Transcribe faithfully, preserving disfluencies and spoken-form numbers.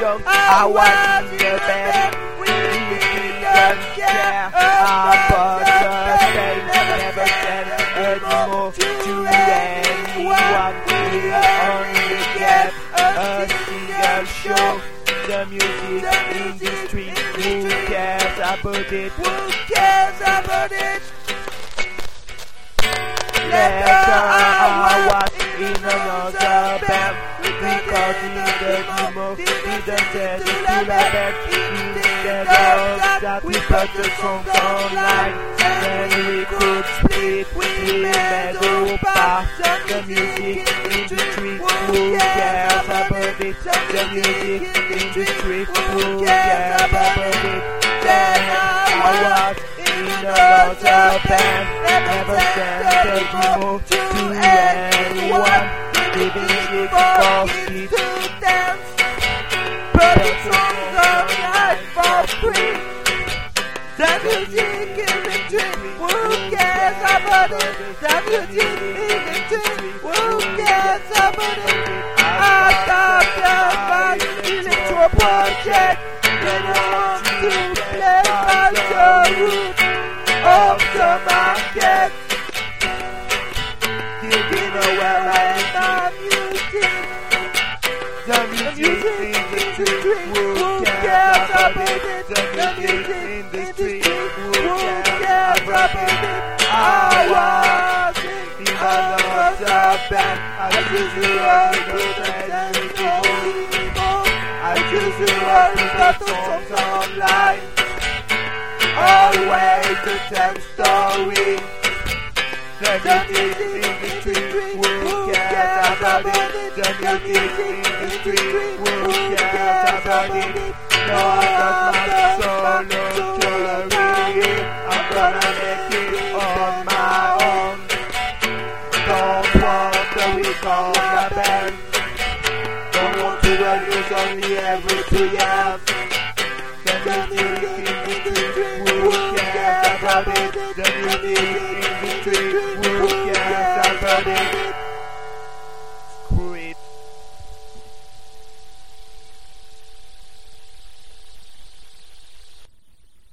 young, I was in the bed. We didn't care about the same. Never said anymore to anyone. We only get a single show. The music industry, who cares about it? Who cares about it? Later I was in another band, recording the demo, didn't tell it to the band. Instead of that we put the songs online, then we could split, we made a part. The music industry, who cares about it? The music industry, who cares about it? Then I was in another band, never sent a demo to anyone, giving it for free to dance, but it's songs online for free. The music industry, who cares about it? The music industry, who cares about it? I thought about electro project, they don't want to play by the rules of the market. Giving away my music. The music industry, who cares about it? The music industry, who cares about it? I was in another band. I used to run the band before. I used to run the songs online. Always the same story. The music industry, who cares about it? The music industry, who cares about it? No, I'm not solo career. I'm gonna make it on my own. Don't want to record a band. Don't want to release only every two years. The music industry, who cares about it? The music industry, who cares about it?